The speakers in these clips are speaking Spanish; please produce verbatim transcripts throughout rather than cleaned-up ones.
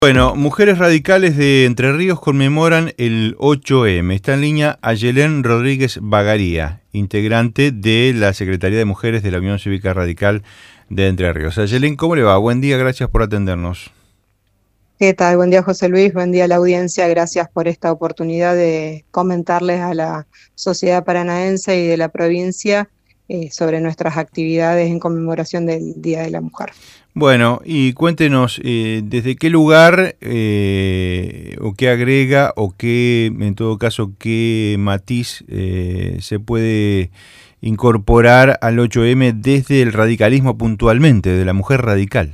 Bueno, Mujeres Radicales de Entre Ríos conmemoran el ocho eme. Está en línea Ayelén Rodríguez Bagaría, integrante de la Secretaría de Mujeres de la Unión Cívica Radical de Entre Ríos. Ayelén, ¿cómo le va? Buen día, gracias por atendernos. ¿Qué tal? Buen día, José Luis. Buen día a la audiencia. Gracias por esta oportunidad de comentarles a la sociedad paranaense y de la provincia eh, sobre nuestras actividades en conmemoración del Día de la Mujer. Bueno, y cuéntenos, eh, ¿desde qué lugar eh, o qué agrega o qué, en todo caso, qué matiz eh, se puede incorporar al ocho eme desde el radicalismo puntualmente, de la mujer radical?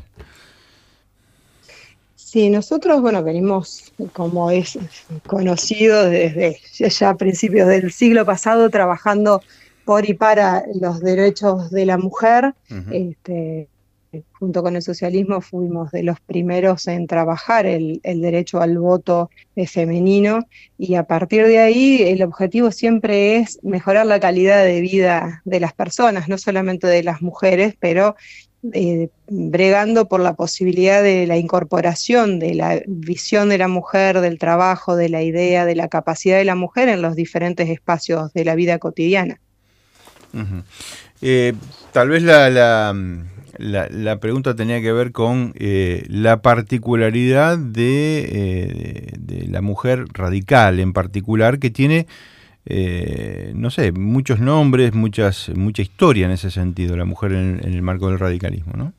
Sí, nosotros, bueno, venimos, como es conocido, desde ya a principios del siglo pasado, trabajando por y para los derechos de la mujer. Ujú. Este, junto con el socialismo fuimos de los primeros en trabajar el, el derecho al voto eh, femenino, y a partir de ahí el objetivo siempre es mejorar la calidad de vida de las personas, no solamente de las mujeres, pero eh, bregando por la posibilidad de la incorporación de la visión de la mujer, del trabajo, de la idea, de la capacidad de la mujer en los diferentes espacios de la vida cotidiana. Ujú. Eh, tal vez la, la, la, la pregunta tenía que ver con eh, la particularidad de, eh, de, de la mujer radical en particular, que tiene, eh, no sé, muchos nombres, muchas, mucha historia en ese sentido, la mujer en, en el marco del radicalismo, ¿no?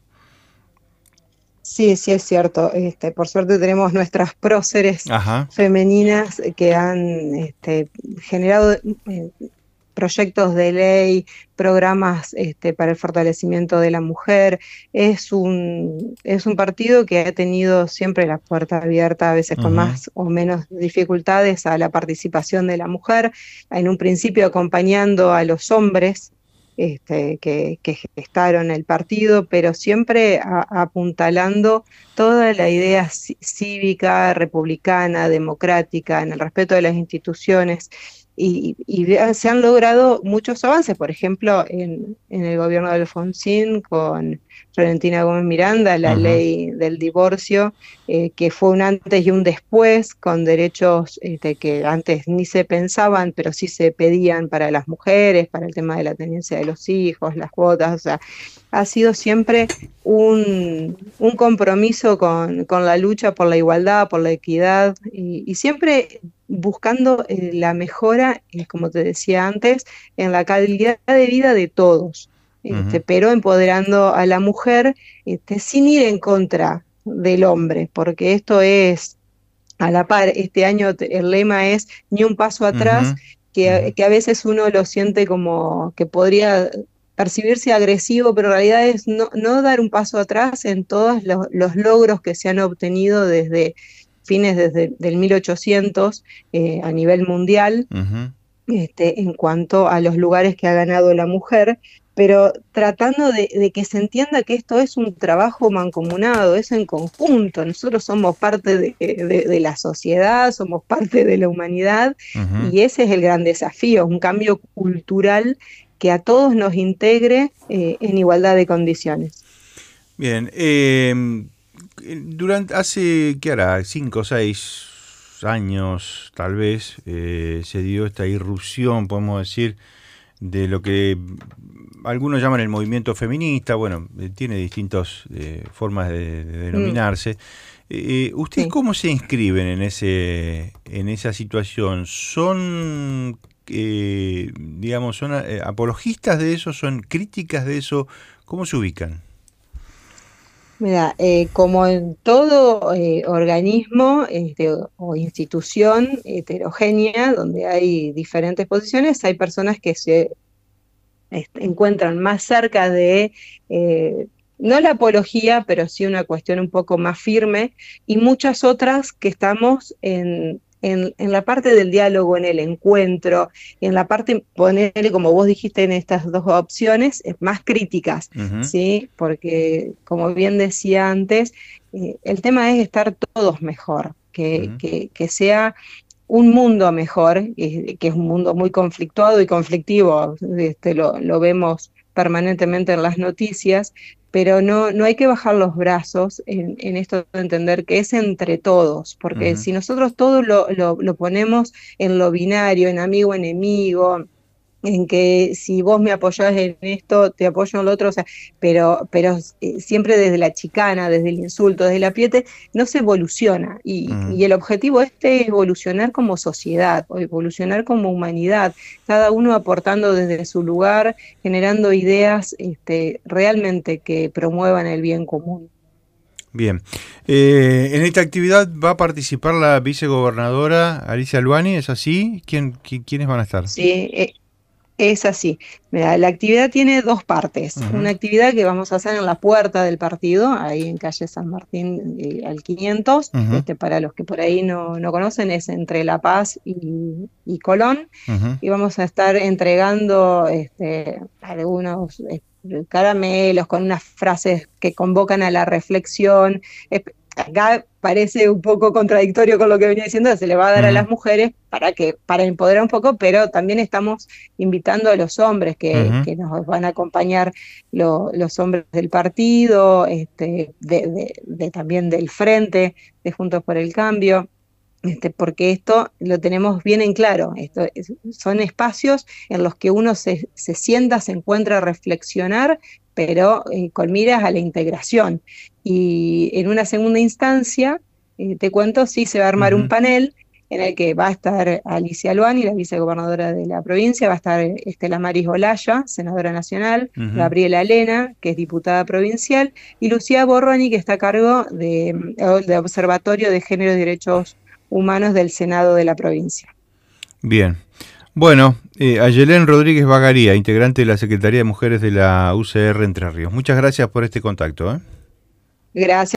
Sí, sí es cierto. Este, por suerte tenemos nuestras próceres Ajá. femeninas que han este, generado eh, proyectos de ley, programas este, para el fortalecimiento de la mujer. Es un, es un partido que ha tenido siempre la puerta abierta, a veces con Ujú. más o menos dificultades, a la participación de la mujer, en un principio acompañando a los hombres este, que, que gestaron el partido, pero siempre a- apuntalando toda la idea cí- cívica, republicana, democrática, en el respeto de las instituciones. Y, y se han logrado muchos avances, por ejemplo, en, en el gobierno de Alfonsín, con Florentina Gómez Miranda, la Ujú. ley del divorcio, eh, que fue un antes y un después, con derechos este, que antes ni se pensaban, pero sí se pedían para las mujeres, para el tema de la tenencia de los hijos, las cuotas. O sea, ha sido siempre un, un compromiso con, con la lucha por la igualdad, por la equidad, y, y siempre buscando eh, la mejora, eh, como te decía antes, en la calidad de vida de todos, este, Ujú. pero empoderando a la mujer este, sin ir en contra del hombre, porque esto es a la par. Este año te- el lema es ni un paso atrás, Ujú. Ujú. que, que a veces uno lo siente como que podría percibirse agresivo, pero en realidad es no, no dar un paso atrás en todos los, los logros que se han obtenido desde fines desde del mil ochocientos eh, a nivel mundial, Ujú. este, en cuanto a los lugares que ha ganado la mujer, pero tratando de, de que se entienda que esto es un trabajo mancomunado, es en conjunto. Nosotros somos parte de, de- de la sociedad, somos parte de la humanidad, Ujú. y ese es el gran desafío, un cambio cultural que a todos nos integre eh, en igualdad de condiciones. Bien, eh, durante hace, ¿qué hará? Cinco o seis años, tal vez, eh, se dio esta irrupción, podemos decir, de lo que algunos llaman el movimiento feminista. Bueno, eh, tiene distintas eh, formas de, de Mm, denominarse. Eh, ¿Ustedes sí. cómo se inscriben en ese, en esa situación? ¿Son, eh, digamos, son eh, apologistas de eso? ¿Son críticas de eso? ¿Cómo se ubican? Mira, eh, como en todo eh, organismo este, o o institución heterogénea donde hay diferentes posiciones, hay personas que se est- encuentran más cerca de, eh, no la apología, pero sí una cuestión un poco más firme, y muchas otras que estamos en, en, en la parte del diálogo, en el encuentro, en la parte, ponerle, como vos dijiste en estas dos opciones, eh, más críticas, Ujú. ¿sí? Porque, como bien decía antes, eh, el tema es estar todos mejor, que, Ujú. que, que sea un mundo mejor, eh, que es un mundo muy conflictuado y conflictivo. Este, lo, lo vemos permanentemente en las noticias, pero no, no hay que bajar los brazos en, en esto de entender que es entre todos, porque Ujú. si nosotros todo lo, lo, lo ponemos en lo binario, en amigo-enemigo, en que si vos me apoyás en esto, te apoyo en lo otro, o sea, pero, pero eh, siempre desde la chicana, desde el insulto, desde el apriete, no se evoluciona. Y, Ujú. y el objetivo este es evolucionar como sociedad, o evolucionar como humanidad, cada uno aportando desde su lugar, generando ideas este, realmente que promuevan el bien común. Bien. Eh, en esta actividad va a participar la vicegobernadora Alicia Luani, ¿es así? ¿Quién, qui- ¿Quiénes van a estar? Sí, eh, es así. Mira, la actividad tiene dos partes. Ujú. Una actividad que vamos a hacer en la puerta del partido, ahí en calle San Martín eh, al quinientos. Ujú. Este, para los que por ahí no, no conocen, es entre La Paz y, y Colón. Ujú. Y vamos a estar entregando este, algunos eh, caramelos con unas frases que convocan a la reflexión. Es- Acá parece un poco contradictorio con lo que venía diciendo, se le va a dar a Ujú. las mujeres para que, para empoderar un poco, pero también estamos invitando a los hombres que, Ujú. que nos van a acompañar, lo- los hombres del partido, este, de, de- de también del Frente, de Juntos por el Cambio. Este, porque esto lo tenemos bien en claro. Esto es- son espacios en los que uno se, se sienta, se encuentra a reflexionar, pero eh, con miras a la integración. Y en una segunda instancia, eh, te cuento, sí se va a armar un Ujú. panel en el que va a estar Alicia Luani, la vicegobernadora de la provincia, va a estar Estela Maris Olaya, senadora nacional, Ujú. Gabriela Lena, que es diputada provincial, y Lucía Borroni, que está a cargo de, de Observatorio de Género y Derechos Humanos del Senado de la provincia. Bien. Bueno, eh, Ayelén Rodríguez Bagaría, integrante de la Secretaría de Mujeres de la U C R Entre Ríos. Muchas gracias por este contacto, ¿eh? Gracias.